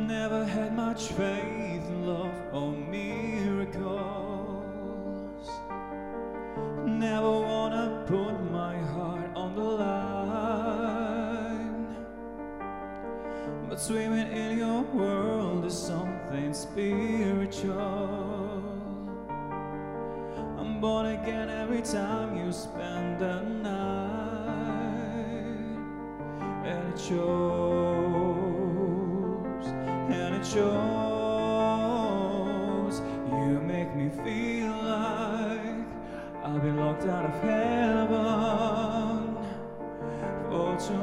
Never had much faith in love or miracles. Never wanna put my heart on the line. But swimming in your world is something spiritual. I'm born again every time you spend the night. And it shows, and it shows. You make me feel like I've been locked out of heaven for too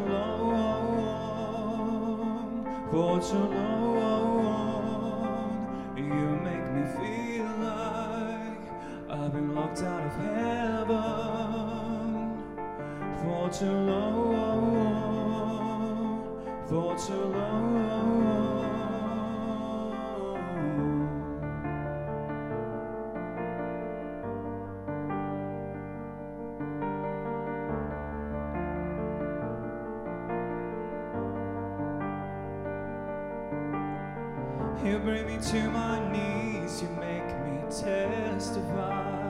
long, for too long. You make me feel like I've been locked out of heaven for too long, for too long. You bring me to my knees, you make me testify.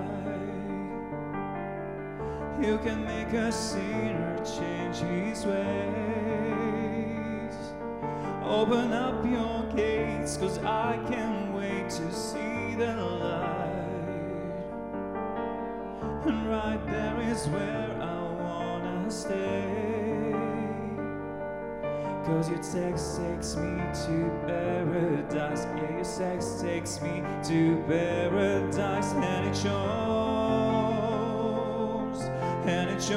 You can make a sinner change his ways. Open up your gates, 'cause I can't wait to see the light. And right there is where I wanna stay. 'Cause your sex takes me to paradise. Yeah, your sex takes me to paradise. And it shows, and it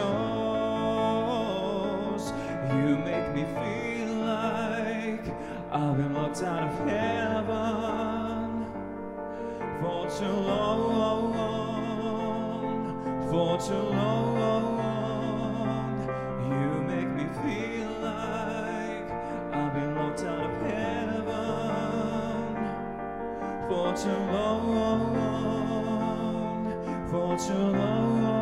shows. You make me feel like I've been locked out of heaven for too long, for too long. You make me feel like I've been locked out of heaven for too long, for too long.